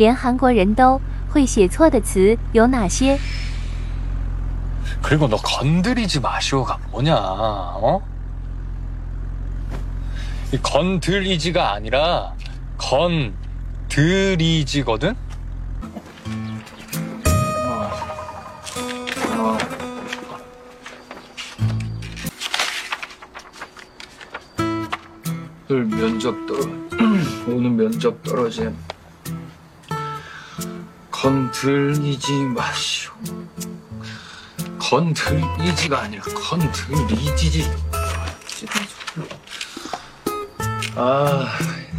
连韩国人都会写错的词有哪些？ 그리고 너 건드리지 마시오가 뭐냐? 어? 이 건들리지가 아니라 건드리지거든? 오늘 오늘 면접 떨어짐. 건들리지 마시오. 건들리지가 아니라 건들리지지. 아.